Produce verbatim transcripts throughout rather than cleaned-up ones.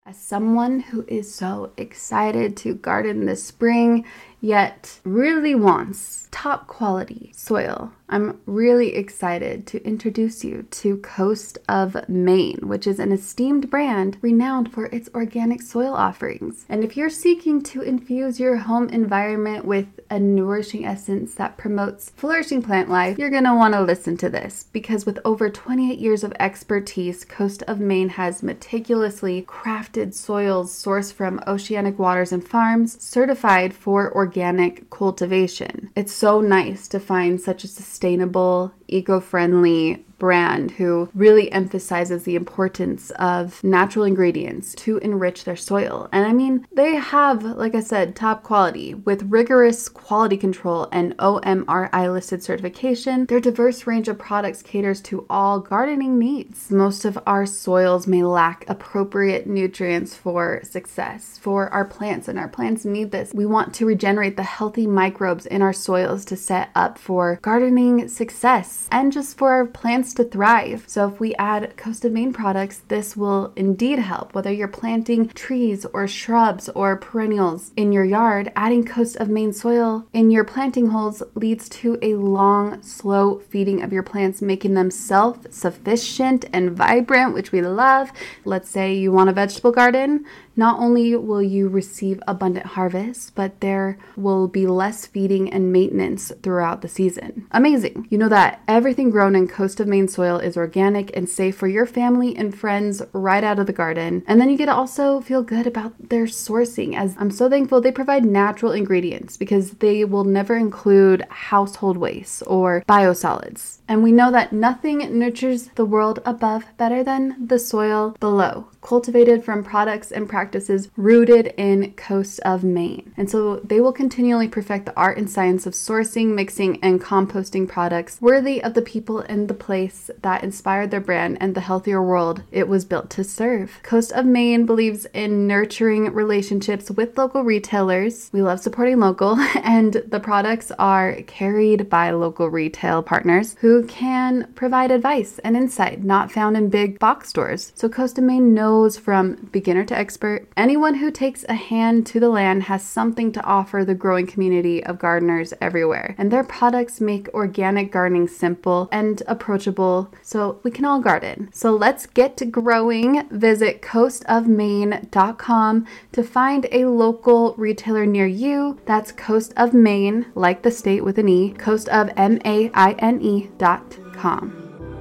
As someone who is so excited to garden this spring, yet really wants top quality soil, I'm really excited to introduce you to Coast of Maine, which is an esteemed brand renowned for its organic soil offerings. And if you're seeking to infuse your home environment with a nourishing essence that promotes flourishing plant life, you're going to want to listen to this, because with over twenty-eight years of expertise, Coast of Maine has meticulously crafted soils sourced from oceanic waters and farms, certified for organic cultivation. It's so nice to find such a sustainable, eco-friendly brand who really emphasizes the importance of natural ingredients to enrich their soil. And I mean, they have, like I said, top quality with rigorous quality control and O M R I listed certification. Their diverse range of products caters to all gardening needs. Most of our soils may lack appropriate nutrients for success for our plants, and our plants need this. We want to regenerate the healthy microbes in our soils to set up for gardening success and just for our plants to thrive. So if we add Coast of Maine products, this will indeed help. Whether you're planting trees or shrubs or perennials in your yard, adding Coast of Maine soil in your planting holes leads to a long, slow feeding of your plants, making them self-sufficient and vibrant, which we love. Let's say you want a vegetable garden. Not only will you receive abundant harvests, but there will be less feeding and maintenance throughout the season. Amazing. You know that everything grown in Coast of Maine soil is organic and safe for your family and friends right out of the garden. And then you get to also feel good about their sourcing, as I'm so thankful they provide natural ingredients because they will never include household waste or biosolids. And we know that nothing nurtures the world above better than the soil below, cultivated from products and practices rooted in Coast of Maine. And so they will continually perfect the art and science of sourcing, mixing, and composting products worthy of the people and the place that inspired their brand and the healthier world it was built to serve. Coast of Maine believes in nurturing relationships with local retailers. We love supporting local, and the products are carried by local retail partners who can provide advice and insight not found in big box stores. So Coast of Maine knows from beginner to expert, anyone who takes a hand to the land has something to offer the growing community of gardeners everywhere. And their products make organic gardening simple and approachable so we can all garden. So let's get to growing. Visit coast of maine dot com to find a local retailer near you. That's Coast of Maine, like the state with an E, coast of M A I N E dot com.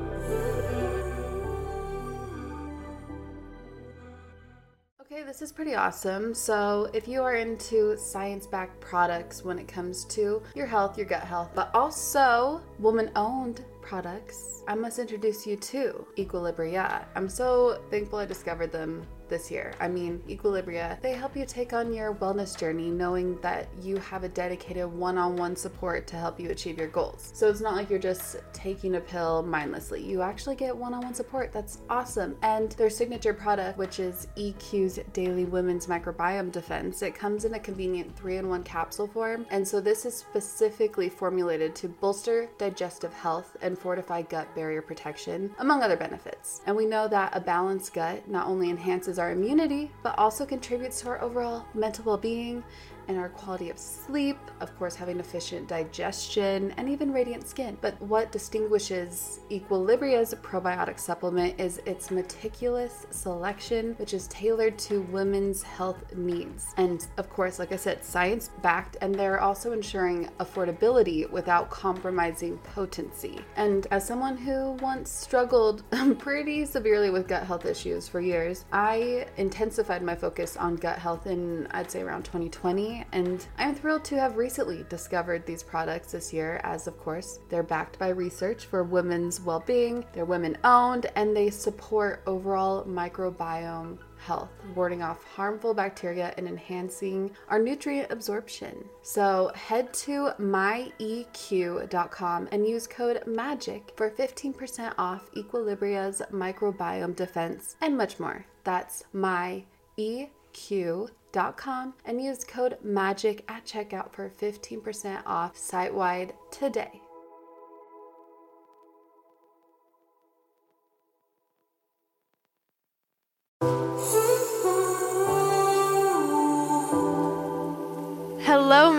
Okay, this is pretty awesome. So if you are into science-backed products when it comes to your health, your gut health, but also woman-owned products, I must introduce you to Equilibria. I'm so thankful I discovered them this year. I mean, Equilibria, they help you take on your wellness journey knowing that you have a dedicated one-on-one support to help you achieve your goals. So it's not like you're just taking a pill mindlessly. You actually get one-on-one support. That's awesome. And their signature product, which is E Q's Daily Women's Microbiome Defense, it comes in a convenient three-in-one capsule form. And so this is specifically formulated to bolster digestive health and fortify gut barrier protection, among other benefits. And we know that a balanced gut not only enhances our immunity, but also contributes to our overall mental well-being and our quality of sleep, of course, having efficient digestion and even radiant skin. But what distinguishes Equilibria's probiotic supplement is its meticulous selection, which is tailored to women's health needs. And of course, like I said, science-backed, and they're also ensuring affordability without compromising potency. And as someone who once struggled pretty severely with gut health issues for years, I intensified my focus on gut health in, I'd say, around twenty twenty. And I'm thrilled to have recently discovered these products this year, as of course they're backed by research for women's well-being, they're women-owned, and they support overall microbiome health, warding off harmful bacteria and enhancing our nutrient absorption. So head to my E Q dot com and use code MAGIC for fifteen percent off Equilibria's microbiome defense and much more. That's my E Q dot com and use code MAGIC at checkout for fifteen percent off site-wide today.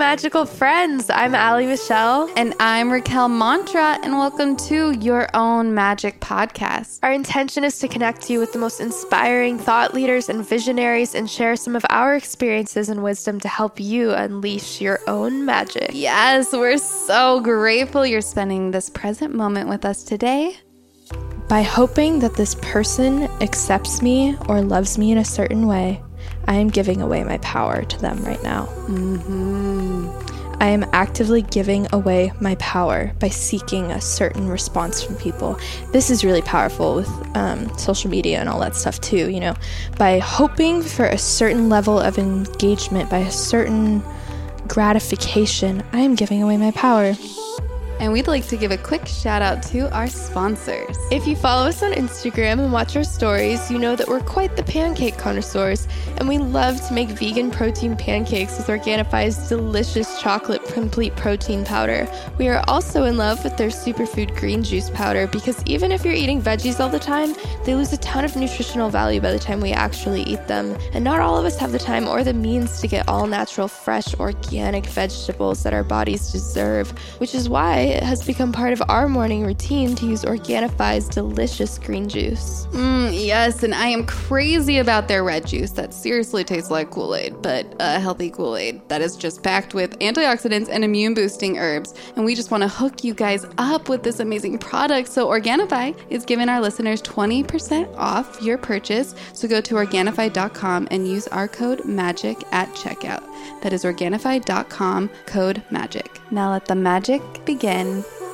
magical friends. I'm Allie Michelle. And I'm Raquel Mantra, and welcome to Your Own Magic Podcast. Our intention is to connect you with the most inspiring thought leaders and visionaries and share some of our experiences and wisdom to help you unleash your own magic. Yes, we're so grateful you're spending this present moment with us today. By hoping that this person accepts me or loves me in a certain way, I am giving away my power to them right now. Mm-hmm. I am actively giving away my power by seeking a certain response from people. This is really powerful with um, social media and all that stuff too, you know. By hoping for a certain level of engagement, by a certain gratification, I am giving away my power. And we'd like to give a quick shout out to our sponsors. If you follow us on Instagram and watch our stories, you know that we're quite the pancake connoisseurs, and we love to make vegan protein pancakes with Organifi's delicious chocolate complete protein powder. We are also in love with their superfood green juice powder because even if you're eating veggies all the time, they lose a ton of nutritional value by the time we actually eat them. And not all of us have the time or the means to get all natural, fresh, organic vegetables that our bodies deserve, which is why it has become part of our morning routine to use Organifi's delicious green juice. Mm, yes, and I am crazy about their red juice that seriously tastes like Kool-Aid, but a healthy Kool-Aid that is just packed with antioxidants and immune-boosting herbs. And we just want to hook you guys up with this amazing product. So Organifi is giving our listeners twenty percent off your purchase. So go to Organifi dot com and use our code MAGIC at checkout. That is Organifi dot com, code MAGIC. Now let the magic begin.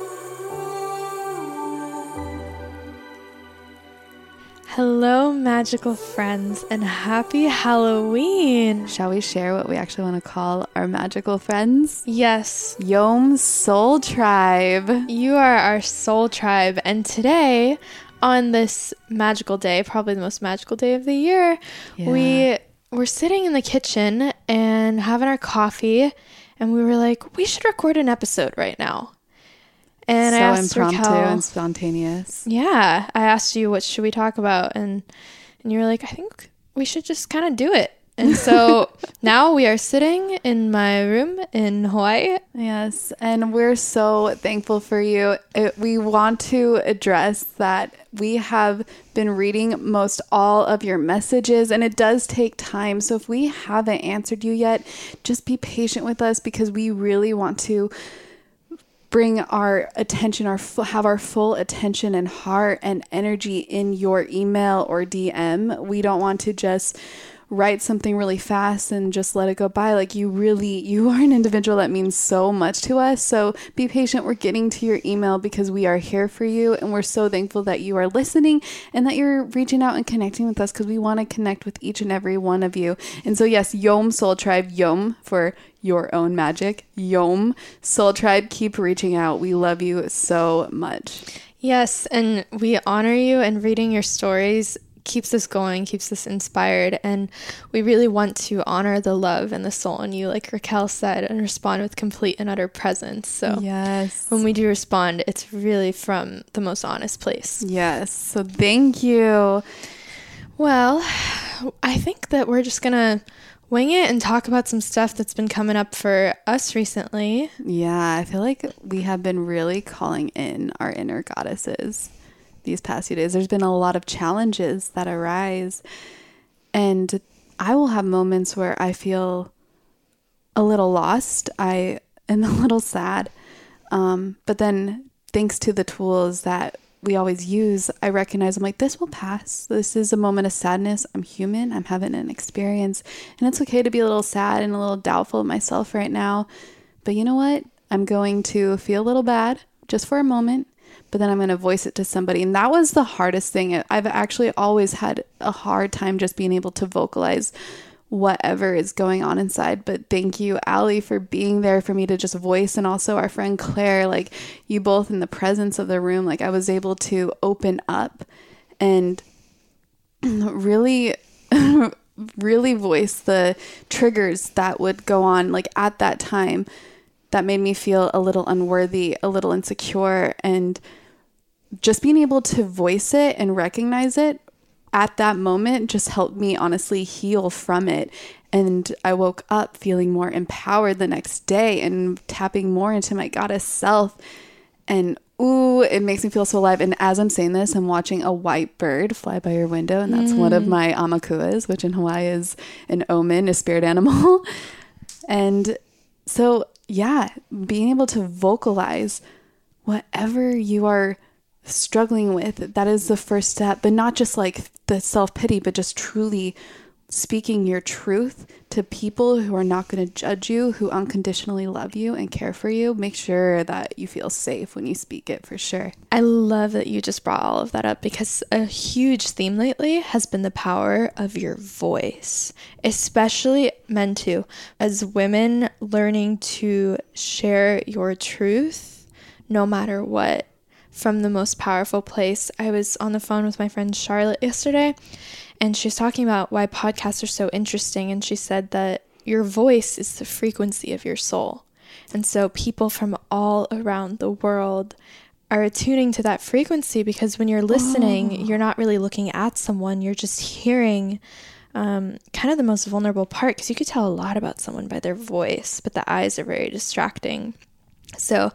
Hello, magical friends, and happy Halloween! Shall we share what we actually want to call our magical friends? Yes. Yom Soul Tribe. You are our soul tribe, and today, on this magical day, probably the most magical day of the year, yeah. we were sitting in the kitchen and having our coffee, and we were like, we should record an episode right now. And so I asked impromptu Raquel, and spontaneous. Yeah, I asked you, what should we talk about? And and you were like, I think we should just kind of do it. And so now we are sitting in my room in Hawaii. Yes, and we're so thankful for you. It, we want to address that we have been reading most all of your messages, and it does take time. So if we haven't answered you yet, just be patient with us because we really want to bring our attention, our have our full attention and heart and energy in your email or D M. We don't want to just write something really fast and just let it go by. Like you really, you are an individual that means so much to us. So be patient. We're getting to your email because we are here for you. And we're so thankful that you are listening and that you're reaching out and connecting with us because we want to connect with each and every one of you. And so yes, Yom Soul Tribe, Yom for your own magic. Yom Soul Tribe, keep reaching out. We love you so much. Yes, and we honor you, and reading your stories keeps us going, keeps us inspired, and we really want to honor the love and the soul in you, like Raquel said, and respond with complete and utter presence. So yes, when we do respond, it's really from the most honest place. Yes, so thank you. Well, I think that we're just gonna wing it and talk about some stuff that's been coming up for us recently. Yeah, I feel like we have been really calling in our inner goddesses these past few days. There's been a lot of challenges that arise, and I will have moments where I feel a little lost. I am a little sad. Um, but then thanks to the tools that we always use, I recognize I'm like, this will pass. This is a moment of sadness. I'm human. I'm having an experience, and it's okay to be a little sad and a little doubtful of myself right now. But you know what? I'm going to feel a little bad just for a moment, but then I'm going to voice it to somebody. And that was the hardest thing. I've actually always had a hard time just being able to vocalize whatever is going on inside. But thank you, Allie, for being there for me to just voice. And also our friend Claire, like you both in the presence of the room, like I was able to open up and really, really voice the triggers that would go on like at that time that made me feel a little unworthy, a little insecure. And just being able to voice it and recognize it at that moment just helped me honestly heal from it. And I woke up feeling more empowered the next day and tapping more into my goddess self. And ooh, it makes me feel so alive. And as I'm saying this, I'm watching a white bird fly by your window. And that's mm. one of my amakuas, which in Hawaii is an omen, a spirit animal. And so, yeah, being able to vocalize whatever you are struggling with, that is the first step. But not just like the self-pity, but just truly speaking your truth to people who are not going to judge you, who unconditionally love you and care for you. Make sure that you feel safe when you speak it, for sure. I love that you just brought all of that up, because a huge theme lately has been the power of your voice, especially men too. As women, learning to share your truth no matter what, from the most powerful place. I was on the phone with my friend Charlotte yesterday, and she was talking about why podcasts are so interesting. And she said that your voice is the frequency of your soul. And so people from all around the world are attuning to that frequency, because when you're listening, oh. you're not really looking at someone. You're just hearing um, kind of the most vulnerable part, because you could tell a lot about someone by their voice, but the eyes are very distracting. So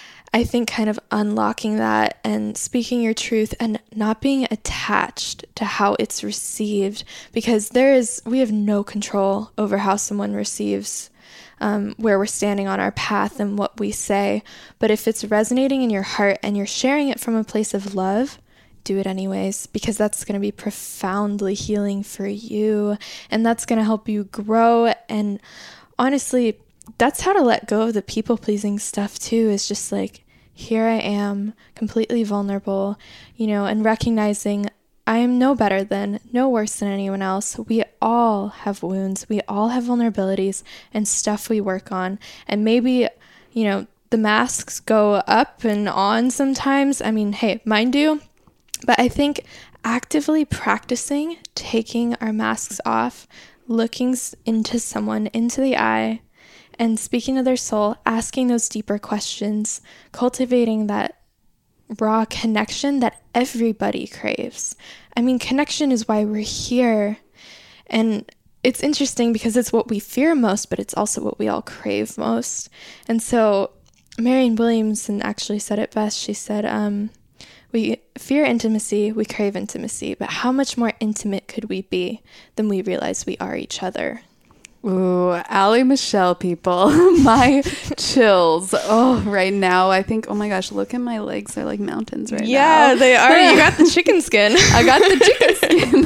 I think kind of unlocking that and speaking your truth and not being attached to how it's received, because there is, we have no control over how someone receives um, where we're standing on our path and what we say. But if it's resonating in your heart and you're sharing it from a place of love, do it anyways, because that's going to be profoundly healing for you, and that's going to help you grow. And honestly, that's how to let go of the people-pleasing stuff too, is just like, here I am, completely vulnerable, you know, and recognizing I am no better than, no worse than anyone else. We all have wounds. We all have vulnerabilities and stuff we work on. And maybe, you know, the masks go up and on sometimes. I mean, hey, mine do. But I think actively practicing taking our masks off, looking into someone into the eye, and speaking to their soul, asking those deeper questions, cultivating that raw connection that everybody craves. I mean, connection is why we're here. And it's interesting because it's what we fear most, but it's also what we all crave most. And so Marianne Williamson actually said it best. She said, um, we fear intimacy, we crave intimacy, but how much more intimate could we be than we realize we are each other? Ooh, Allie Michelle, people. My chills. Oh, right now, I think, oh my gosh, look at my legs. They're like mountains right yeah, now. Yeah, they are. You got the chicken skin. I got the chicken skin.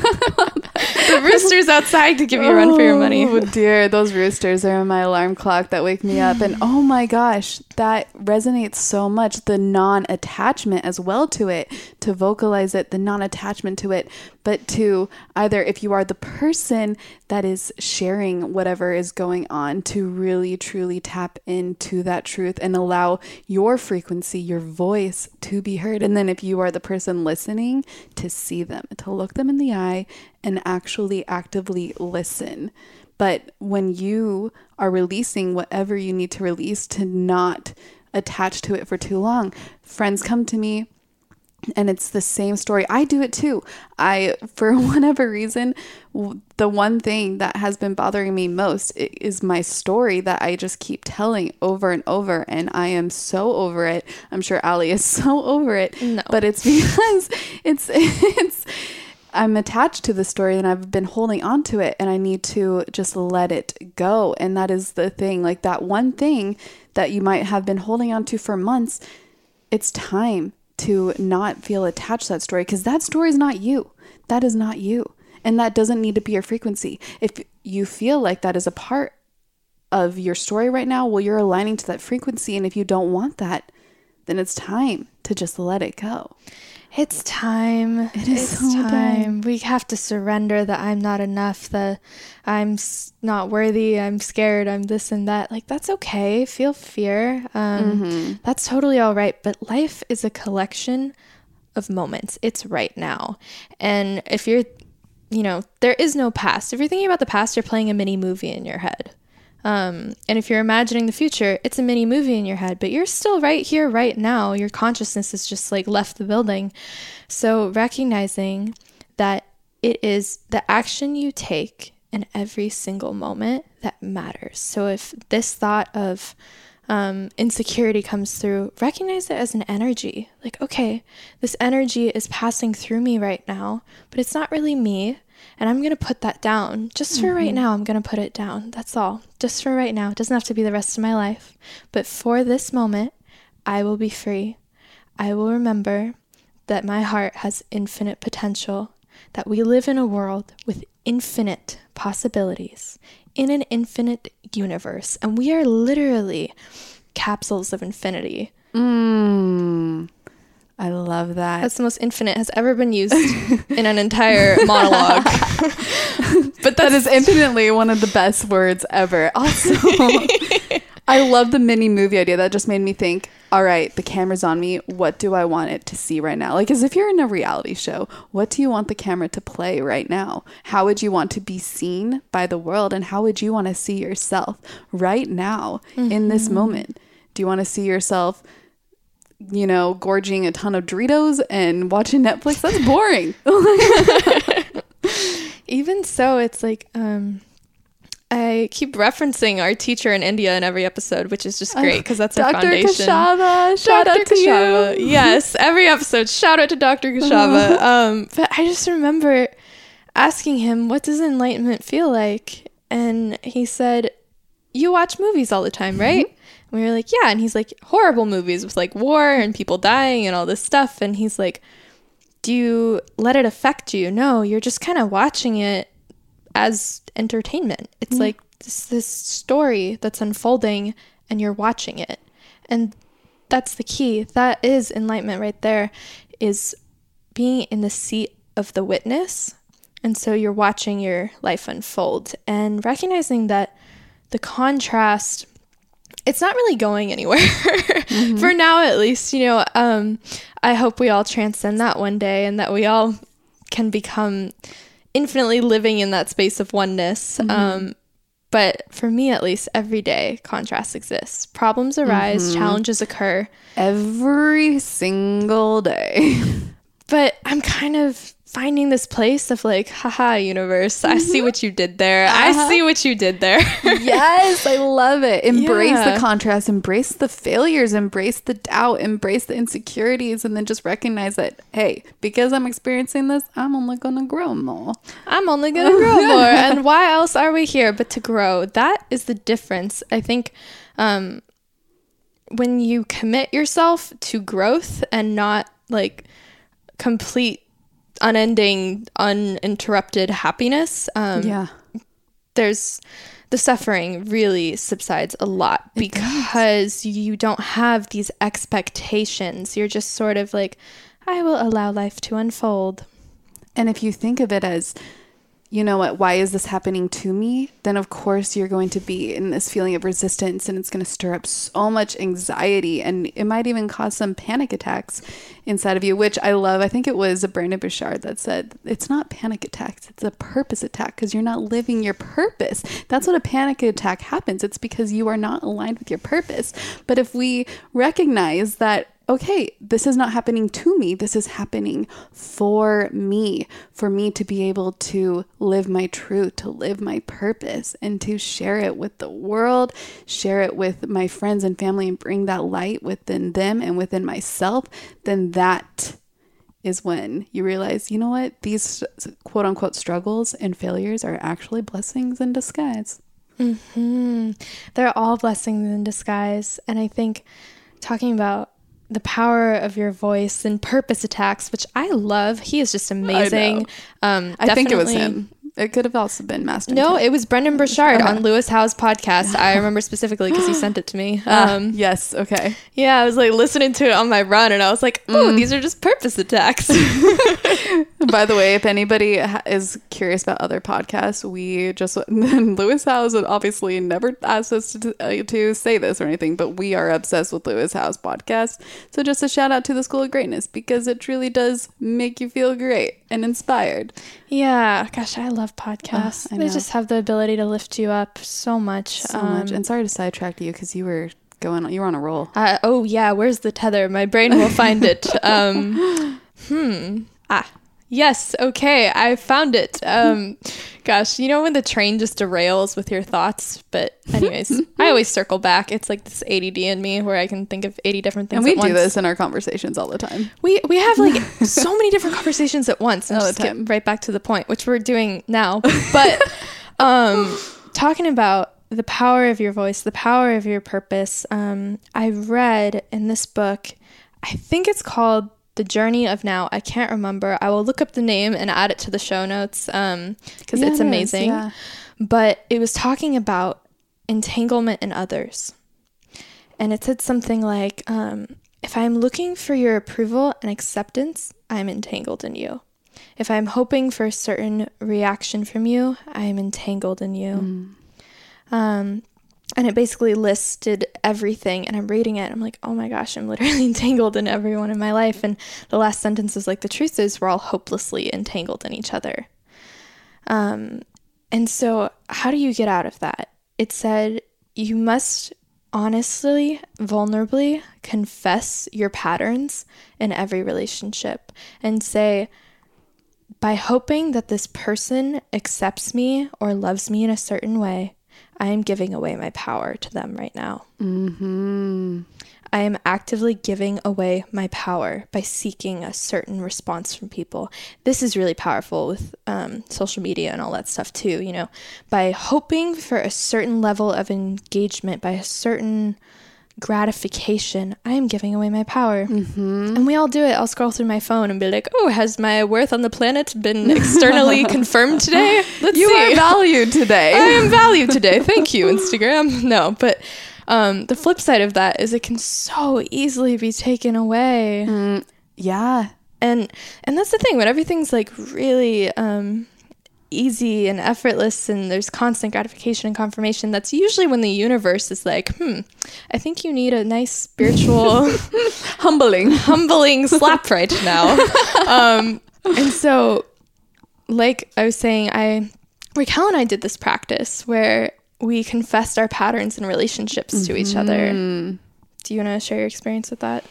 The roosters outside to give you a run for your money. Oh dear, those roosters are my alarm clock that wake me up. And oh my gosh, that resonates so much. The non-attachment as well to it, to vocalize it, the non-attachment to it, but to either, if you are the person that is sharing whatever is going on, to really truly tap into that truth and allow your frequency, your voice to be heard. And then if you are the person listening, to see them, to look them in the eye and actually actively listen. But when you are releasing whatever you need to release, to not attach to it for too long. Friends come to me, and it's the same story. I do it too. I, for whatever reason, w- the one thing that has been bothering me most is my story that I just keep telling over and over. And I am so over it. I'm sure Allie is so over it. No. But it's because it's, it's, I'm attached to the story and I've been holding on to it, and I need to just let it go. And that is the thing, like that one thing that you might have been holding on to for months. It's time to not feel attached to that story, because that story is not you. That is not you. And that doesn't need to be your frequency. If you feel like that is a part of your story right now, well, you're aligning to that frequency. And if you don't want that, then it's time to just let it go. It's time. It is it's so time. time. We have to surrender that I'm not enough, that I'm not worthy, I'm scared, I'm this and that. Like, that's okay. Feel fear. Um, mm-hmm. That's totally all right. But life is a collection of moments. It's right now. And if you're, you know, there is no past. If you're thinking about the past, you're playing a mini movie in your head. Um, and if you're imagining the future, it's a mini movie in your head, but you're still right here, right now. Your consciousness is just like left the building. So recognizing that it is the action you take in every single moment that matters. So if this thought of um, insecurity comes through, recognize it as an energy. Like, okay, this energy is passing through me right now, but it's not really me. And I'm going to put that down. Just for mm-hmm. right now, I'm going to put it down. That's all. Just for right now. It doesn't have to be the rest of my life. But for this moment, I will be free. I will remember that my heart has infinite potential, that we live in a world with infinite possibilities, in an infinite universe. And we are literally capsules of infinity. Mm. I love that. That's the most infinite has ever been used in an entire monologue. But that is infinitely one of the best words ever. Also, I love the mini movie idea. That just made me think, all right, the camera's on me. What do I want it to see right now? Like, as if you're in a reality show, what do you want the camera to play right now? How would you want to be seen by the world? And how would you want to see yourself right now mm-hmm. in this moment? Do you want to see yourself, you know, gorging a ton of Doritos and watching Netflix? That's boring. Even so, it's like, um, I keep referencing our teacher in India in every episode, which is just great because that's our Doctor foundation. Kashava, shout Doctor out to Kashava. you. Yes, every episode, shout out to Doctor Kashava. um, but I just remember asking him, what does enlightenment feel like? And he said, you watch movies all the time, right? Mm-hmm. And we were like, yeah. And he's like, horrible movies with like war and people dying and all this stuff. And he's like, do you let it affect you? No, you're just kind of watching it as entertainment. It's mm. like this, this story that's unfolding and you're watching it. And that's the key. That is enlightenment right there, is being in the seat of the witness. And so you're watching your life unfold and recognizing that the contrast, it's not really going anywhere mm-hmm. for now, at least. You know, um, I hope we all transcend that one day and that we all can become infinitely living in that space of oneness. Mm-hmm. Um, but for me, at least, every day, contrast exists. Problems arise, mm-hmm. challenges occur. Every single day. But I'm kind of finding this place of like, haha, universe, mm-hmm. I see what you did there. Uh-huh. I see what you did there. Yes, I love it. Embrace yeah. the contrast, embrace the failures, embrace the doubt, embrace the insecurities, and then just recognize that, hey, because I'm experiencing this, I'm only going to grow more. I'm only going to grow more. And why else are we here but to grow? That is the difference. I think um, when you commit yourself to growth and not like complete unending, uninterrupted happiness, um, yeah, there's the suffering really subsides a lot it because does. You don't have these expectations. You're just sort of like, I will allow life to unfold. And if you think of it as, you know what, why is this happening to me? Then of course you're going to be in this feeling of resistance, and it's going to stir up so much anxiety, and it might even cause some panic attacks inside of you, which I love. I think it was Brendon Burchard that said, it's not panic attacks, it's a purpose attack, because you're not living your purpose. That's what a panic attack happens. It's because you are not aligned with your purpose. But if we recognize that, okay, this is not happening to me. This is happening for me, for me to be able to live my truth, to live my purpose, and to share it with the world, share it with my friends and family, and bring that light within them and within myself. Then that is when you realize, you know what, these quote unquote struggles and failures are actually blessings in disguise. Mm-hmm. They're all blessings in disguise. And I think talking about the power of your voice and purpose attacks, which I love. He is just amazing. I, um, I think it was him. It could have also been Master. No, it was Brendon Burchard okay. on Lewis Howe's podcast. I remember specifically because he sent it to me. Um, uh, yes. Okay. Yeah, I was like listening to it on my run, and I was like, "Oh, mm. these are just purpose attacks." By the way, if anybody is curious about other podcasts, we just Lewis Howe's obviously never asked us to uh, to say this or anything, but we are obsessed with Lewis Howe's podcast. So just a shout out to the School of Greatness, because it truly does make you feel great and inspired. Yeah, gosh, I love podcasts. Uh, they just have the ability to lift you up so much. So um, much. And sorry to sidetrack you because you were going, you were on a roll. Uh, oh yeah, where's the tether? My brain will find it. Um, hmm. Ah, Yes. Okay. I found it. Um, gosh, you know when the train just derails with your thoughts? But anyways, I always circle back. It's like this A D D in me where I can think of eighty different things and we at once. do this in our conversations all the time. We we have like so many different conversations at once, and All the just get time. right back to the point, which we're doing now. But um, talking about the power of your voice, the power of your purpose. Um, I read in this book, I think it's called The Journey of Now. I can't remember. I will look up the name and add it to the show notes um, because Yeah, it's it is, amazing. yeah. But it was talking about entanglement in others. And it said something like, um, if I'm looking for your approval and acceptance, I'm entangled in you. If I'm hoping for a certain reaction from you, I am entangled in you. Mm. Um, and it basically listed everything, and I'm reading it. I'm like, oh my gosh, I'm literally entangled in everyone in my life. And the last sentence is like, the truth is we're all hopelessly entangled in each other. Um, and so how do you get out of that? It said you must honestly, vulnerably confess your patterns in every relationship and say, by hoping that this person accepts me or loves me in a certain way, I am giving away my power to them right now. Mm-hmm. I am actively giving away my power by seeking a certain response from people. This is really powerful with um, social media and all that stuff too, you know, by hoping for a certain level of engagement, by a certain gratification, I am giving away my power. Mm-hmm. And we all do it. I'll scroll through my phone and be like, oh, has my worth on the planet been externally confirmed today? Let's you see. are valued today. I am valued today. Thank you, Instagram. No, but um, the flip side of that is it can so easily be taken away. Mm, yeah. And and that's the thing. When everything's like really um, easy and effortless and there's constant gratification and confirmation, that's usually when the universe is like, hmm, I think you need a nice spiritual Humbling. humbling slap right now. Um, and so, like I was saying, I Raquel and I did this practice where we confessed our patterns in relationships mm-hmm. to each other. Do you want to share your experience with that?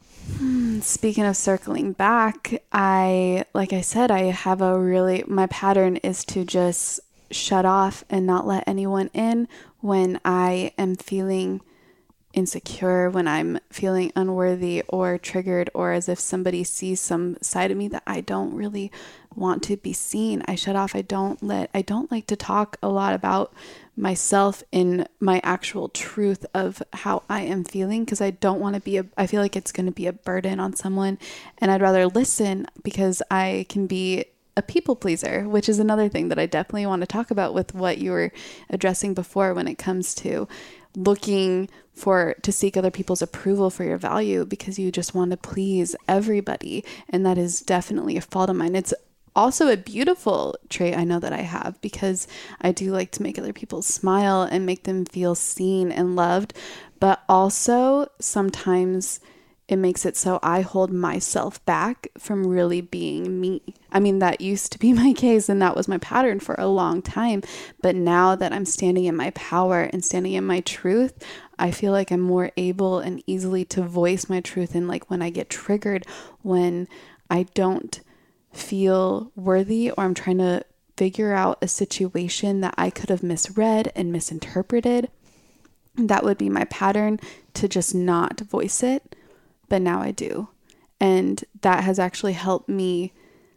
Speaking of circling back, I, like I said, I have a really, my pattern is to just shut off and not let anyone in when I am feeling insecure, when I'm feeling unworthy or triggered, or as if somebody sees some side of me that I don't really want to be seen. I shut off. I don't let, I don't like to talk a lot about myself in my actual truth of how I am feeling, because I don't want to be a, I feel like it's going to be a burden on someone, and I'd rather listen because I can be a people pleaser, which is another thing that I definitely want to talk about with what you were addressing before when it comes to looking for to seek other people's approval for your value because you just want to please everybody. And that is definitely a fault of mine. It's also a beautiful trait I know that I have, because I do like to make other people smile and make them feel seen and loved. But also sometimes it makes it so I hold myself back from really being me. I mean, that used to be my case, and that was my pattern for a long time. But now that I'm standing in my power and standing in my truth, I feel like I'm more able and easily to voice my truth. And like when I get triggered, when I don't feel worthy, or I'm trying to figure out a situation that I could have misread and misinterpreted, that would be my pattern to just not voice it. But now I do. And that has actually helped me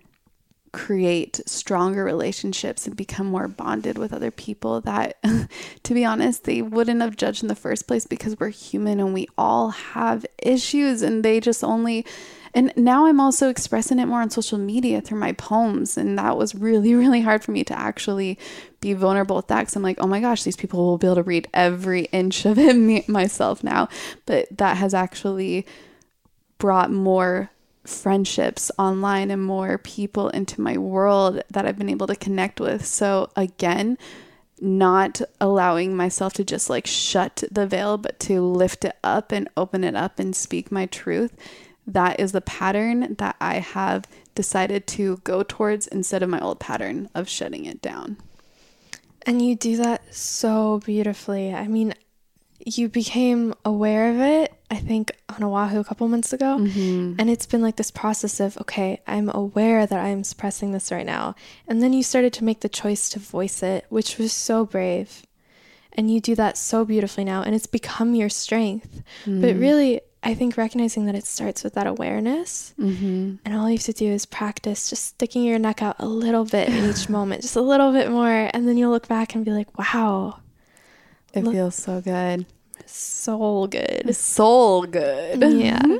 create stronger relationships and become more bonded with other people that, to be honest, they wouldn't have judged in the first place, because we're human and we all have issues, and they just only... And now I'm also expressing it more on social media through my poems. And that was really, really hard for me to actually be vulnerable with that. Because I'm like, oh my gosh, these people will be able to read every inch of it me, myself now. But that has actually brought more friendships online and more people into my world that I've been able to connect with. So again, not allowing myself to just like shut the veil, but to lift it up and open it up and speak my truth. That is the pattern that I have decided to go towards instead of my old pattern of shutting it down. And you do that so beautifully. I mean, you became aware of it, I think, on Oahu a couple months ago. Mm-hmm. And it's been like this process of, okay, I'm aware that I'm suppressing this right now. And then you started to make the choice to voice it, which was so brave. And you do that so beautifully now, and it's become your strength. Mm. But really, I think recognizing that it starts with that awareness, mm-hmm. and all you have to do is practice just sticking your neck out a little bit in each moment, just a little bit more, and then you'll look back and be like, wow. It look, feels so good. So good. So good. Yeah.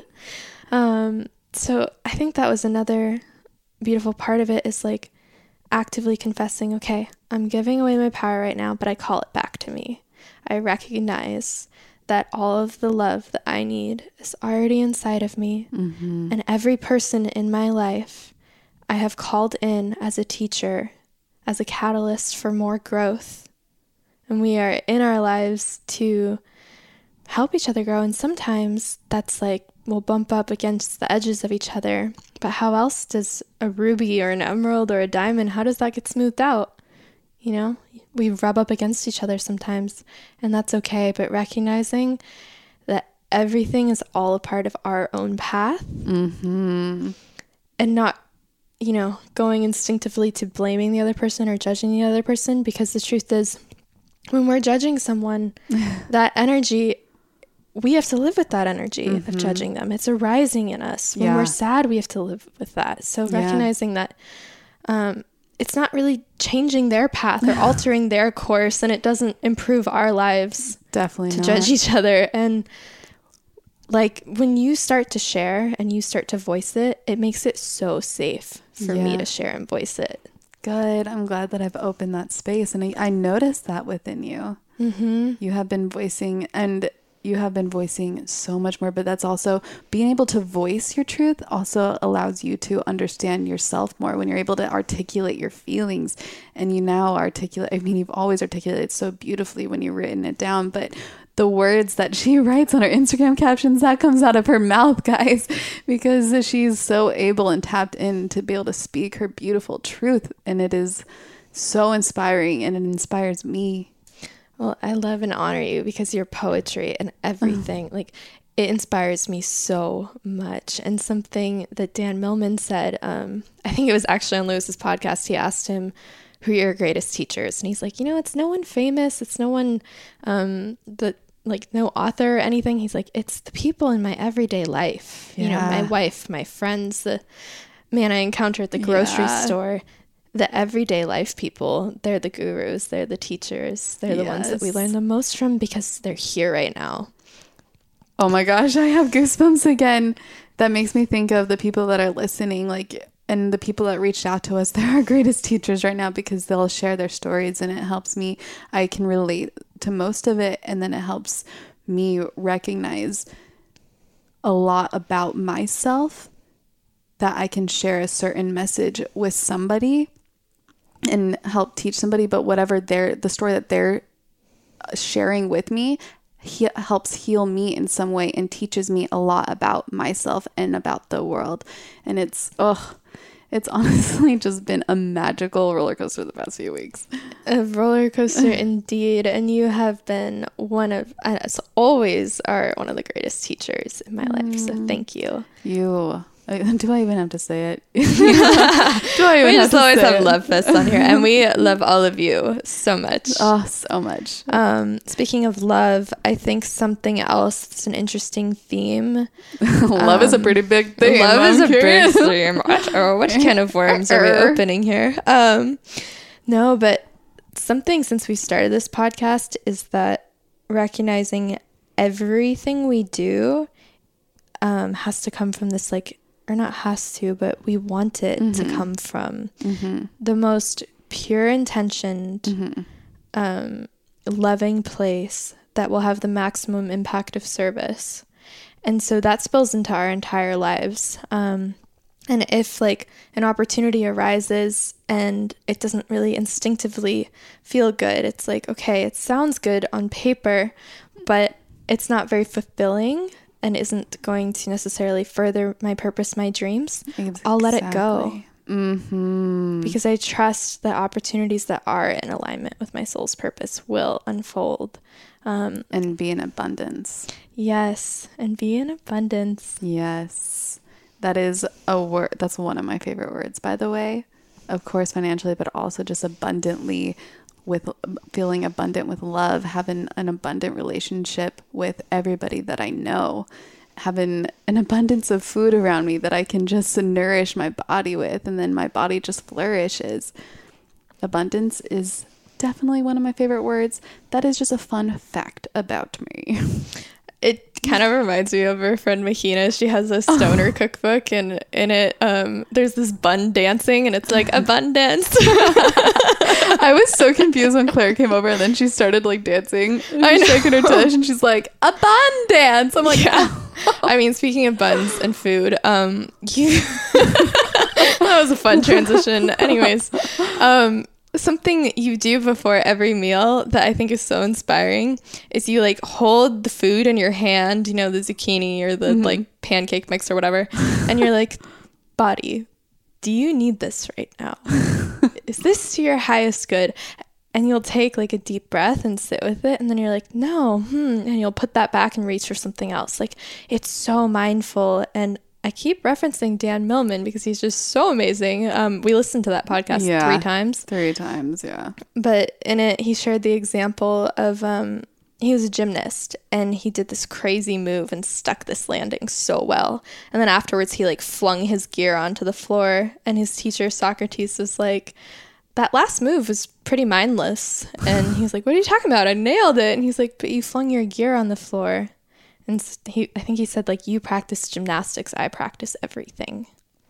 um. So I think that was another beautiful part of it, is like actively confessing, okay, I'm giving away my power right now, but I call it back to me. I recognize that all of the love that I need is already inside of me. Mm-hmm. And every person in my life I have called in as a teacher, as a catalyst for more growth. And we are in our lives to help each other grow. And sometimes that's like, we'll bump up against the edges of each other. But how else does a ruby or an emerald or a diamond, how does that get smoothed out? You know, we rub up against each other sometimes, and that's okay. But recognizing that everything is all a part of our own path, mm-hmm. and not, you know, going instinctively to blaming the other person or judging the other person, because the truth is, when we're judging someone, that energy, we have to live with that energy mm-hmm. of judging them. It's arising in us. When yeah. we're sad, we have to live with that. So recognizing yeah. that um, it's not really changing their path or altering their course, and it doesn't improve our lives. Definitely to not. Judge each other. And like, when you start to share and you start to voice it, it makes it so safe for yeah. me to share and voice it. Good. I'm glad that I've opened that space, and I, I noticed that within you. Mm-hmm. You have been voicing, and you have been voicing so much more, but that's also being able to voice your truth also allows you to understand yourself more when you're able to articulate your feelings. And you now articulate, I mean, you've always articulated so beautifully when you've written it down, but the words that she writes on her Instagram captions, that comes out of her mouth, guys, because she's so able and tapped in to be able to speak her beautiful truth. And it is so inspiring, and it inspires me. Well, I love and honor you because your poetry and everything, like, it inspires me so much. And something that Dan Millman said, um, I think it was actually on Lewis's podcast, he asked him, who are your greatest teachers? And he's like, you know, it's no one famous. It's no one, um, the, like, no author or anything. He's like, it's the people in my everyday life. Yeah. You know, my wife, my friends, the man I encounter at the grocery yeah. store. The everyday life people, they're the gurus, they're the teachers, they're the yes. ones that we learn the most from because they're here right now. Oh my gosh, I have goosebumps again. That makes me think of the people that are listening, like, and the people that reached out to us. They're our greatest teachers right now because they'll share their stories, and it helps me. I can relate to most of it, and then it helps me recognize a lot about myself, that I can share a certain message with somebody and help teach somebody, but whatever they're, the story that they're sharing with me he, helps heal me in some way and teaches me a lot about myself and about the world. And it's, ugh, it's honestly just been a magical roller coaster the past few weeks. A roller coaster indeed. And you have been one of, as always, are one of the greatest teachers in my mm. life. So thank you. You. Do I even have to say it? Do I even we have just to always say have it? love fests on here, and we love all of you so much. Oh, so much. Um, speaking of love, I think something else that's an interesting theme. Love um, is a pretty big theme. Love I'm is a curious. big theme. Or what kind of worms are we opening here? Um, no, but something since we started this podcast is that recognizing everything we do um, has to come from this, like, or not has to, but we want it mm-hmm. to come from mm-hmm. the most pure intentioned, mm-hmm. um, loving place that will have the maximum impact of service. And so that spills into our entire lives. Um, and if, like, an opportunity arises and it doesn't really instinctively feel good, it's like, okay, it sounds good on paper, but it's not very fulfilling and isn't going to necessarily further my purpose, my dreams, exactly. I'll let it go. Mm-hmm. Because I trust that opportunities that are in alignment with my soul's purpose will unfold. Um, and be in abundance. Yes. And be in abundance. Yes. That is a word. That's one of my favorite words, by the way. Of course, financially, but also just abundantly, with feeling abundant with love, having an abundant relationship with everybody that I know, having an abundance of food around me that I can just nourish my body with, and then my body just flourishes. Abundance is definitely one of my favorite words. That is just a fun fact about me. It kind of reminds me of our friend Mahina. She has a stoner oh. cookbook, and in it, um, there's this bun dancing, and it's like abundance. I was so confused when Claire came over, and then she started like dancing. I know. Shaking her tush, and she's like, a bun dance. I'm like, yeah. Oh. I mean, speaking of buns and food, um, you that was a fun transition. Anyways, um. Something you do before every meal that I think is so inspiring is you like hold the food in your hand, you know, the zucchini or the mm-hmm. like pancake mix or whatever. And you're like, body, do you need this right now? Is this to your highest good? And you'll take like a deep breath and sit with it. And then you're like, no. Hmm. And you'll put that back and reach for something else. Like, it's so mindful. And I keep referencing Dan Millman because he's just so amazing. Um, we listened to that podcast yeah, three times. Three times, yeah. But in it, he shared the example of um, he was a gymnast and he did this crazy move and stuck this landing so well. And then afterwards, he like flung his gear onto the floor, and his teacher Socrates was like, that last move was pretty mindless. And he was like, what are you talking about? I nailed it. And he's like, but you flung your gear on the floor. And he, I think he said, like, you practice gymnastics, I practice everything.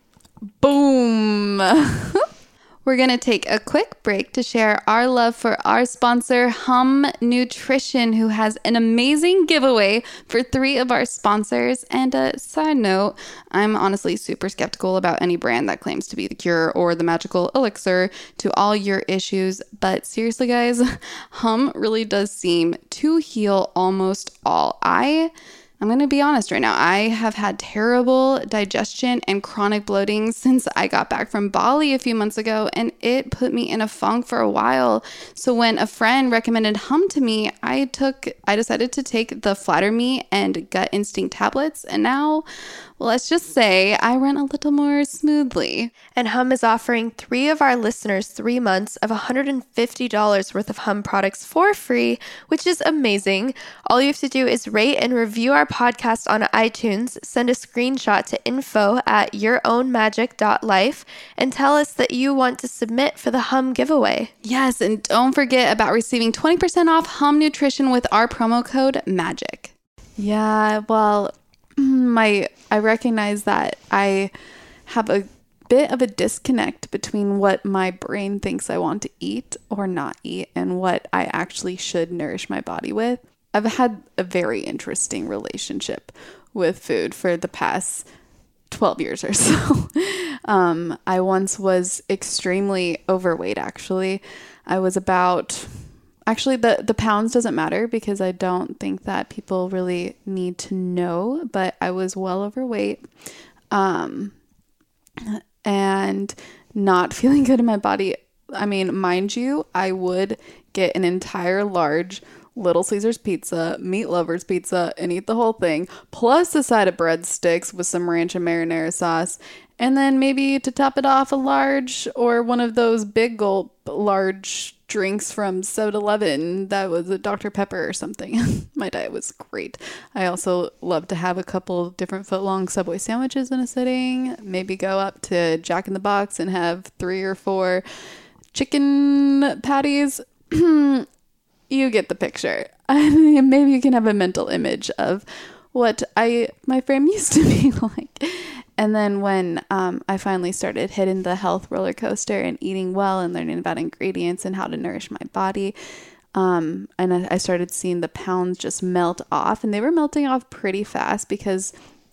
Boom. We're going to take a quick break to share our love for our sponsor, Hum Nutrition, who has an amazing giveaway for three of our sponsors. And a side note, I'm honestly super skeptical about any brand that claims to be the cure or the magical elixir to all your issues. But seriously, guys, Hum really does seem to heal almost all. I... I'm going to be honest right now. I have had terrible digestion and chronic bloating since I got back from Bali a few months ago, and it put me in a funk for a while. So when a friend recommended Hum to me, I took, I decided to take the Flatter Me and Gut Instinct tablets, and now, well, let's just say I run a little more smoothly. And Hum is offering three of our listeners three months of one hundred fifty dollars worth of Hum products for free, which is amazing. All you have to do is rate and review our podcast on iTunes, send a screenshot to info at yourownmagic.life, and tell us that you want to submit for the Hum giveaway. Yes, and don't forget about receiving twenty percent off Hum Nutrition with our promo code MAGIC. Yeah, well, my I recognize that I have a bit of a disconnect between what my brain thinks I want to eat or not eat and what I actually should nourish my body with. I've had a very interesting relationship with food for the past twelve years or so. um, I once was extremely overweight, actually. I was about... Actually, the, the pounds doesn't matter because I don't think that people really need to know, but I was well overweight um, and not feeling good in my body. I mean, mind you, I would get an entire large Little Caesars pizza, Meat Lovers pizza, and eat the whole thing, plus a side of breadsticks with some ranch and marinara sauce. And then maybe to top it off, a large or one of those big gulp large drinks from seven eleven that was a Doctor Pepper or something. My diet was great. I also love to have a couple different foot-long Subway sandwiches in a sitting. Maybe go up to Jack in the Box and have three or four chicken patties. You get the picture. Maybe you can have a mental image of what I my frame used to be like. And then when um, I finally started hitting the health roller coaster and eating well and learning about ingredients and how to nourish my body, um, and I, I started seeing the pounds just melt off, and they were melting off pretty fast because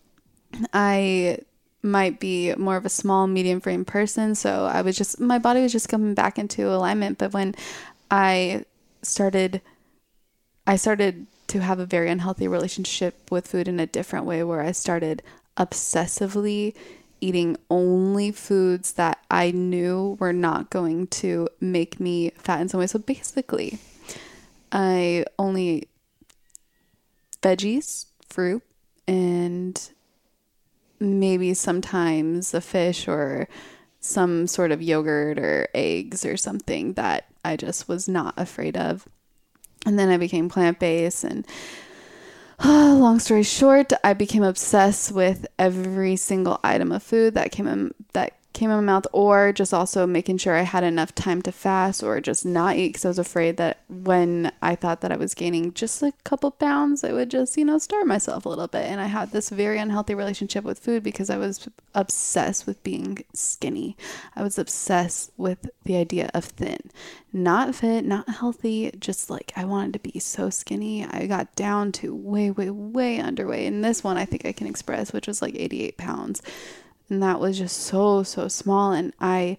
I might be more of a small, medium frame person. So I was just, my body was just coming back into alignment. But when I started, I started to have a very unhealthy relationship with food in a different way, where I started obsessively eating only foods that I knew were not going to make me fat in some way. So basically, I only ate veggies, fruit, and maybe sometimes a fish or some sort of yogurt or eggs or something that I just was not afraid of. And then I became plant-based, and uh, long story short, I became obsessed with every single item of food that came in, that came in my mouth, or just also making sure I had enough time to fast or just not eat, because I was afraid that when I thought that I was gaining just a couple pounds, I would just, you know, starve myself a little bit. And I had this very unhealthy relationship with food because I was obsessed with being skinny. I was obsessed with the idea of thin, not fit, not healthy, just like I wanted to be so skinny. I got down to way, way, way underweight. And this one I think I can express, which was like eighty-eight pounds. And that was just so, so small. And I,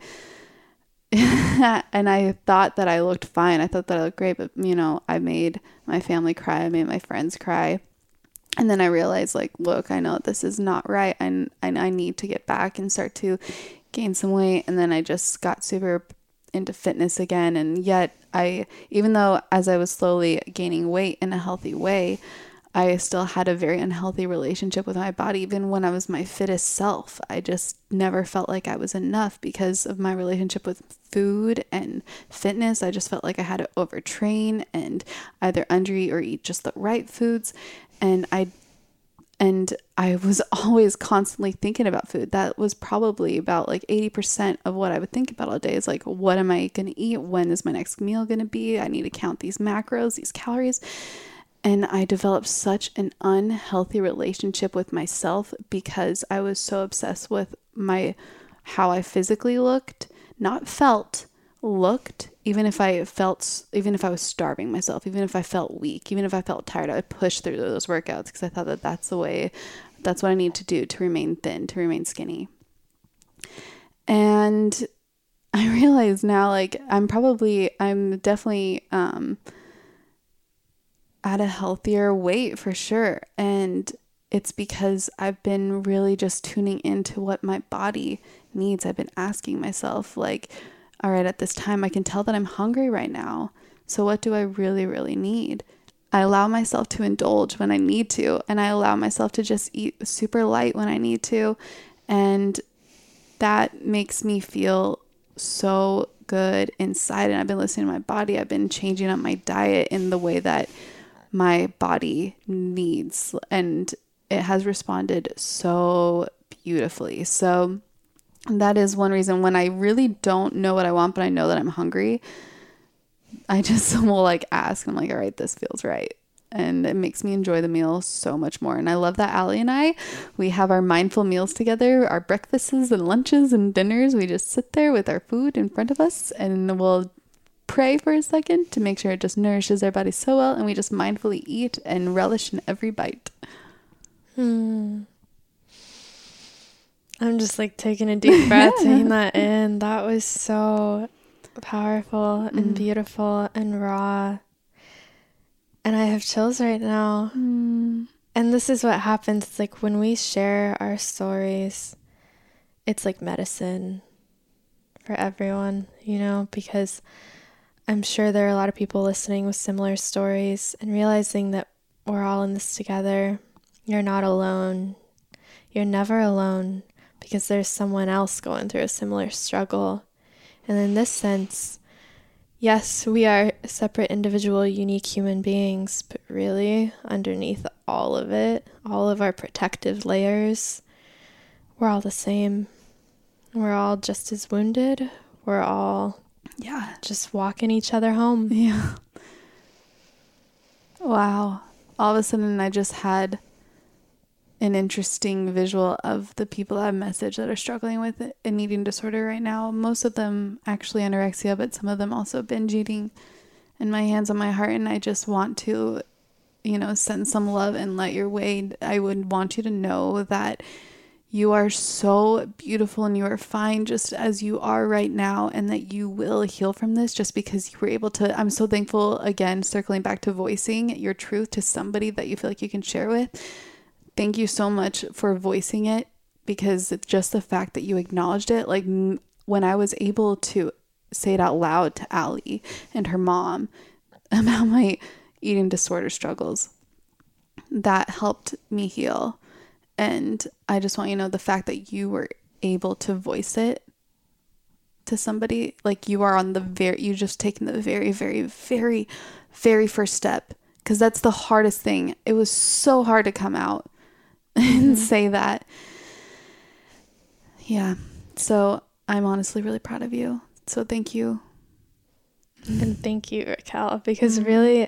and I thought that I looked fine. I thought that I looked great, but you know, I made my family cry. I made my friends cry. And then I realized, like, look, I know this is not right. And I, I need to get back and start to gain some weight. And then I just got super into fitness again. And yet I, even though as I was slowly gaining weight in a healthy way, I still had a very unhealthy relationship with my body. Even when I was my fittest self, I just never felt like I was enough because of my relationship with food and fitness. I just felt like I had to overtrain and either undereat or eat just the right foods. And I, and I was always constantly thinking about food. That was probably about like eighty percent of what I would think about all day is like, what am I going to eat? When is my next meal going to be? I need to count these macros, these calories. And I developed such an unhealthy relationship with myself because I was so obsessed with my, how I physically looked, not felt, looked. Even if I felt, even if I was starving myself, even if I felt weak, even if I felt tired, I would push through those workouts because I thought that that's the way, that's what I need to do to remain thin, to remain skinny. And I realize now, like, I'm probably, I'm definitely, um, at a healthier weight for sure. And it's because I've been really just tuning into what my body needs. I've been asking myself, like, all right, at this time, I can tell that I'm hungry right now. So what do I really, really need? I allow myself to indulge when I need to. And I allow myself to just eat super light when I need to. And that makes me feel so good inside. And I've been listening to my body. I've been changing up my diet in the way that my body needs, and it has responded so beautifully. So that is one reason when I really don't know what I want, but I know that I'm hungry, I just will like ask. I'm like, all right, this feels right. And it makes me enjoy the meal so much more. And I love that Allie and I, we have our mindful meals together, our breakfasts and lunches and dinners. We just sit there with our food in front of us and we'll pray for a second to make sure it just nourishes our body so well, and we just mindfully eat and relish in every bite. Hmm. I'm just like taking a deep breath, taking that in. That was so powerful and mm. beautiful and raw. And I have chills right now. Mm. And this is what happens. It's like when we share our stories, it's like medicine for everyone, you know, because I'm sure there are a lot of people listening with similar stories and realizing that we're all in this together. You're not alone. You're never alone because there's someone else going through a similar struggle. And in this sense, yes, we are separate, individual, unique human beings, but really underneath all of it, all of our protective layers, we're all the same. We're all just as wounded. We're all Yeah, just walking each other home. Yeah. Wow. All of a sudden, I just had an interesting visual of the people I've messaged that are struggling with an eating disorder right now. Most of them actually anorexia, but some of them also binge eating. And my hands on my heart, and I just want to, you know, send some love and let your way. I would want you to know that you are so beautiful and you are fine just as you are right now, and that you will heal from this just because you were able to. I'm so thankful, again, circling back to voicing your truth to somebody that you feel like you can share with. Thank you so much for voicing it because it's just the fact that you acknowledged it. Like m- when I was able to say it out loud to Allie and her mom about my eating disorder struggles, that helped me heal. And I just want you to know the fact that you were able to voice it to somebody, like you are on the very, you just taken the very, very, very, very first step, because that's the hardest thing. It was so hard to come out and mm-hmm. say that. Yeah. So I'm honestly really proud of you. So thank you. And thank you, Raquel, because mm-hmm. really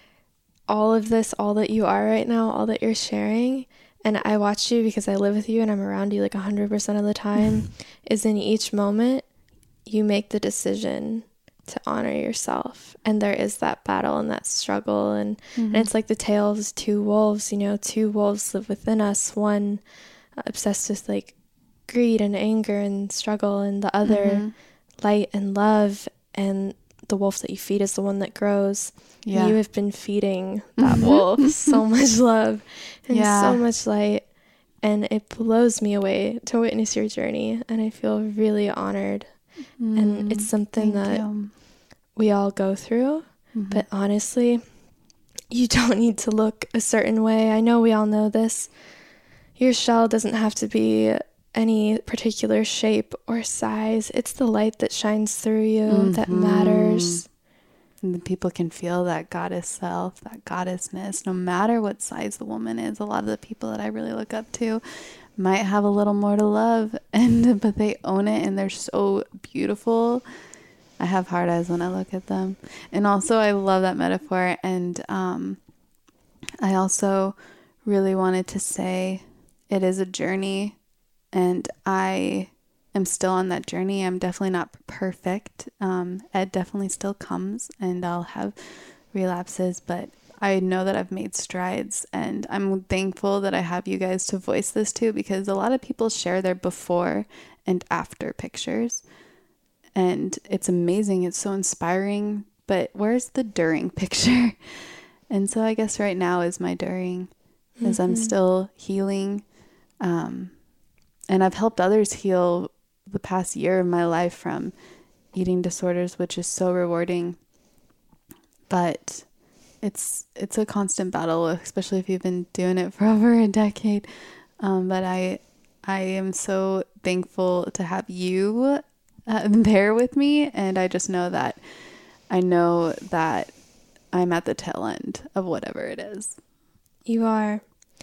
all of this, all that you are right now, all that you're sharing, and I watch you because I live with you and I'm around you like one hundred percent of the time, is in each moment you make the decision to honor yourself. And there is that battle and that struggle. And, mm-hmm. and it's like the tale of two wolves, you know, two wolves live within us. One uh, obsessed with like greed and anger and struggle, and the other mm-hmm. light and love. And the wolf that you feed is the one that grows. Yeah. And you have been feeding that wolf so much love and yeah. so much light. And it blows me away to witness your journey. And I feel really honored. Mm, and it's something that you. we all go through. Mm-hmm. But honestly, you don't need to look a certain way. I know we all know this. Your shell doesn't have to be any particular shape or size. It's the light that shines through you mm-hmm. that matters. And people can feel that goddess self, that goddessness, no matter what size the woman is. A lot of the people that I really look up to might have a little more to love, and but they own it and they're so beautiful. I have hard eyes when I look at them. And also I love that metaphor. And um, I also really wanted to say it is a journey, and I am still on that journey. I'm definitely not perfect. Um, Ed definitely still comes, and I'll have relapses, but I know that I've made strides, and I'm thankful that I have you guys to voice this to, because a lot of people share their before and after pictures, and it's amazing. It's so inspiring, but where's the during picture? And so I guess right now is my during, as mm-hmm. I'm still healing. Um, and I've helped others heal the past year of my life from eating disorders, which is so rewarding. But it's it's a constant battle, especially if you've been doing it for over a decade. Um, but I I am so thankful to have you uh, there with me, and I just know that I know that I'm at the tail end of whatever it is. You are.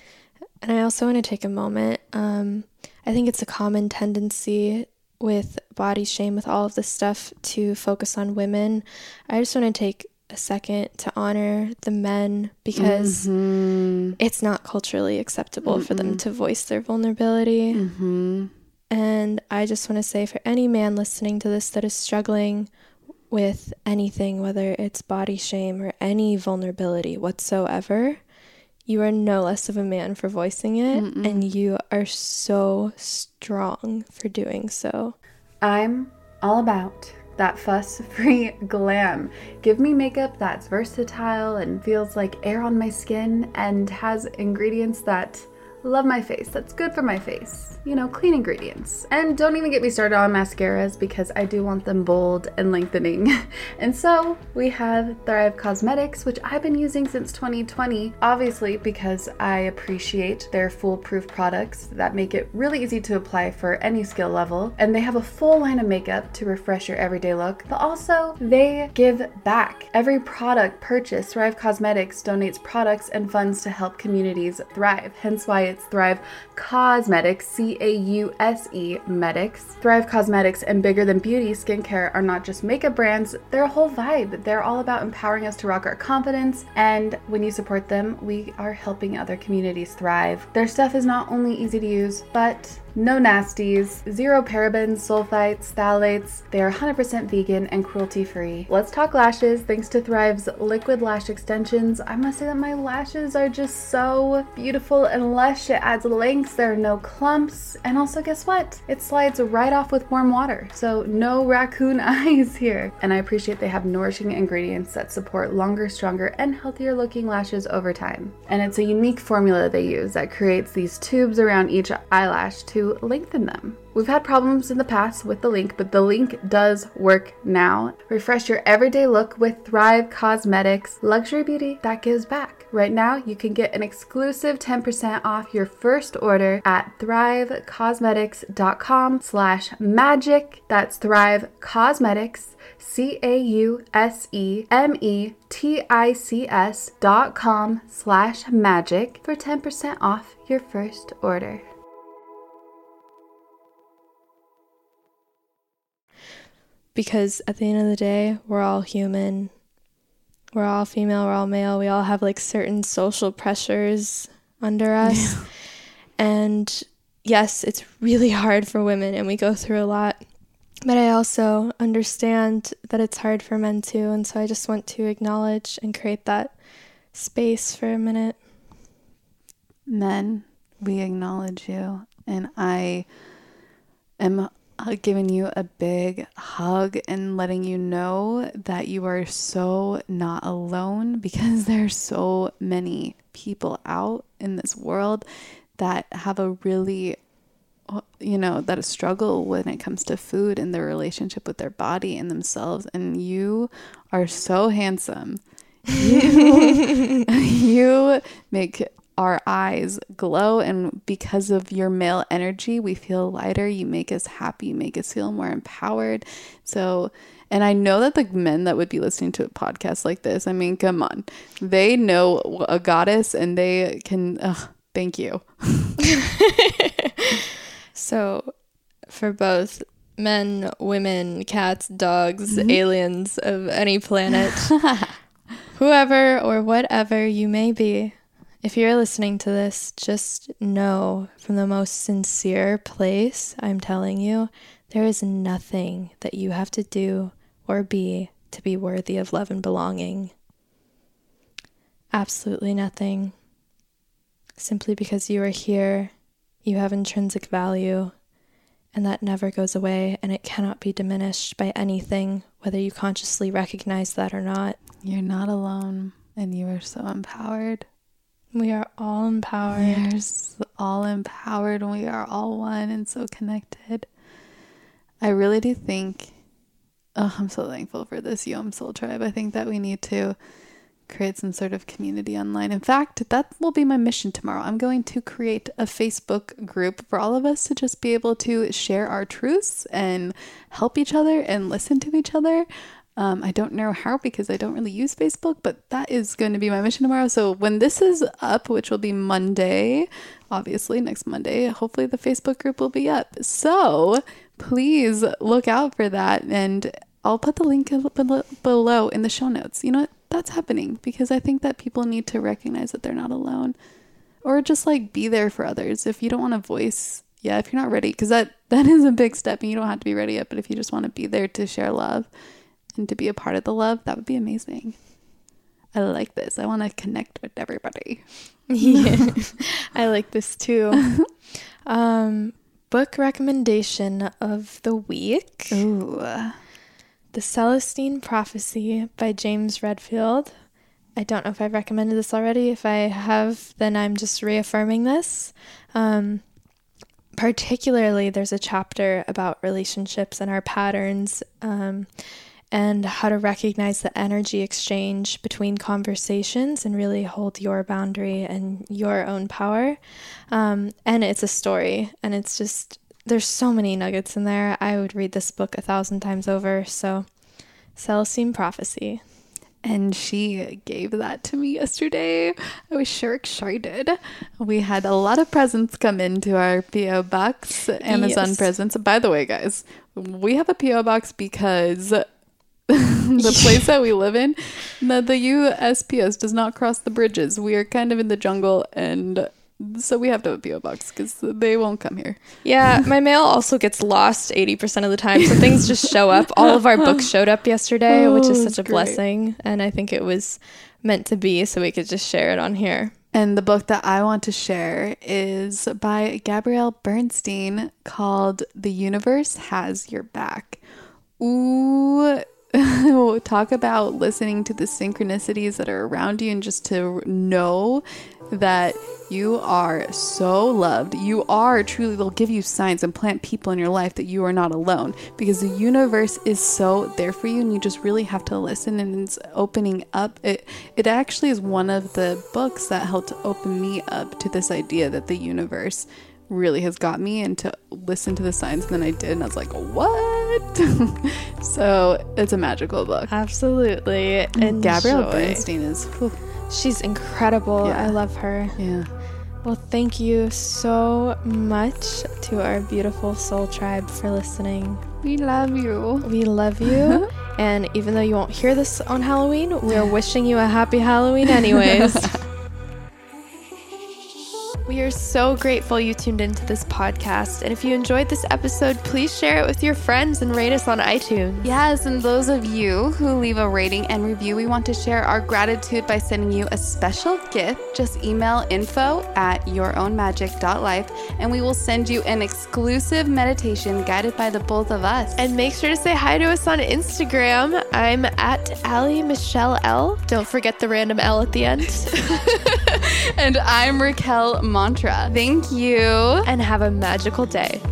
And I also want to take a moment. Um, I think it's a common tendency with body shame, with all of this stuff, to focus on women. I just want to take a second to honor the men, because mm-hmm. it's not culturally acceptable mm-hmm. for them to voice their vulnerability. Mm-hmm. And I just want to say, for any man listening to this that is struggling with anything, whether it's body shame or any vulnerability whatsoever, you are no less of a man for voicing it. Mm-mm. And you are so strong for doing so. I'm all about that fuss-free glam. Give me makeup that's versatile and feels like air on my skin and has ingredients that love my face, that's good for my face. You know, clean ingredients. And don't even get me started on mascaras, because I do want them bold and lengthening. And so we have Thrive Causemetics, which I've been using since twenty twenty, obviously because I appreciate their foolproof products that make it really easy to apply for any skill level. And they have a full line of makeup to refresh your everyday look, but also they give back. Every product purchased, Thrive Causemetics donates products and funds to help communities thrive, hence why it's Thrive Causemetics, C A U S E Medics. Thrive Causemetics and Bigger Than Beauty Skincare are not just makeup brands, they're a whole vibe. They're all about empowering us to rock our confidence, and when you support them, we are helping other communities thrive. Their stuff is not only easy to use, but no nasties, zero parabens, sulfites, phthalates. They are one hundred percent vegan and cruelty-free. Let's talk lashes. Thanks to Thrive's liquid lash extensions, I must say that my lashes are just so beautiful and lush. It adds lengths, there are no clumps, and also guess what? It slides right off with warm water, so no raccoon eyes here. And I appreciate they have nourishing ingredients that support longer, stronger, and healthier looking lashes over time. And it's a unique formula they use that creates these tubes around each eyelash to to lengthen them. We've had problems in the past with the link, but the link does work now. Refresh your everyday look with Thrive Causemetics, luxury beauty that gives back. Right now, you can get an exclusive ten percent off your first order at thrivecausemetics.com slash magic. That's Thrive Causemetics, C A U S E M E T I C S dot com slash magic for ten percent off your first order. Because at the end of the day, we're all human. We're all female, we're all male. We all have like certain social pressures under us. Yeah. And yes, it's really hard for women and we go through a lot. But I also understand that it's hard for men too. And so I just want to acknowledge and create that space for a minute. Men, we acknowledge you. And I am giving you a big hug and letting you know that you are so not alone, because there's so many people out in this world that have a really, you know, that a struggle when it comes to food and their relationship with their body and themselves. And you are so handsome. You, you make our eyes glow, and because of your male energy, we feel lighter. You make us happy, you make us feel more empowered. So, and I know that the men that would be listening to a podcast like this, I mean, come on, they know a goddess and they can, ugh, thank you. So for both men, women, cats, dogs, mm-hmm. aliens of any planet, whoever or whatever you may be, if you're listening to this, just know from the most sincere place, I'm telling you, there is nothing that you have to do or be to be worthy of love and belonging. Absolutely nothing. Simply because you are here, you have intrinsic value, and that never goes away, and it cannot be diminished by anything, whether you consciously recognize that or not. You're not alone, and you are so empowered. We are all empowered. We are all empowered, and we are all one and so connected. I really do think, oh, I'm so thankful for this Yom Soul Tribe. I think that we need to create some sort of community online. In fact, that will be my mission tomorrow. I'm going to create a Facebook group for all of us to just be able to share our truths and help each other and listen to each other. Um, I don't know how, because I don't really use Facebook, but that is going to be my mission tomorrow. So when this is up, which will be Monday, obviously next Monday, hopefully the Facebook group will be up. So please look out for that. And I'll put the link below in the show notes. You know what? That's happening because I think that people need to recognize that they're not alone, or just like be there for others. If you don't want to voice, yeah, if you're not ready, because that, that is a big step and you don't have to be ready yet. But if you just want to be there to share love and to be a part of the love, that would be amazing. I like this. I want to connect with everybody. Yeah, I like this too. um, book recommendation of the week. Ooh. The Celestine Prophecy by James Redfield. I don't know if I've recommended this already. If I have, then I'm just reaffirming this. Um, particularly, there's a chapter about relationships and our patterns, um, and how to recognize the energy exchange between conversations and really hold your boundary and your own power. Um, and it's a story, and it's just, there's so many nuggets in there. I would read this book a thousand times over. So, Celestine Prophecy. And she gave that to me yesterday. I was sure excited. We had a lot of presents come into our P O box, Amazon yes. presents. By the way, guys, we have a P O box because the place that we live in, the, the U S P S does not cross the bridges. We are kind of in the jungle, and so we have to have a P O box because they won't come here. Yeah, my mail also gets lost eighty percent of the time, so things just show up. All of our books showed up yesterday, oh, which is such a great. blessing, and I think it was meant to be so we could just share it on here. And the book that I want to share is by Gabrielle Bernstein, called The Universe Has Your Back. Ooh, talk about listening to the synchronicities that are around you and just to know that you are so loved. You are truly, they'll give you signs and plant people in your life that you are not alone, because the universe is so there for you, and you just really have to listen, and it's opening up. It, it actually is one of the books that helped open me up to this idea that the universe really has got me, and to listen to the signs. And then I did, and I was like, what? So it's a magical book. Absolutely. And Gabrielle Bernstein is, whew. She's incredible. Yeah. I love her. Yeah. Well, thank you so much to our beautiful soul tribe for listening. We love you. We love you. And even though you won't hear this on Halloween, we're wishing you a happy Halloween anyways. We are so grateful you tuned into this podcast. And if you enjoyed this episode, please share it with your friends and rate us on iTunes. Yes, and those of you who leave a rating and review, we want to share our gratitude by sending you a special gift. Just email info at yourownmagic dot life, and we will send you an exclusive meditation guided by the both of us. And make sure to say hi to us on Instagram. I'm at Allie Michelle L. Don't forget the random L at the end. And I'm Raquel Mantra. Thank you. And have a magical day.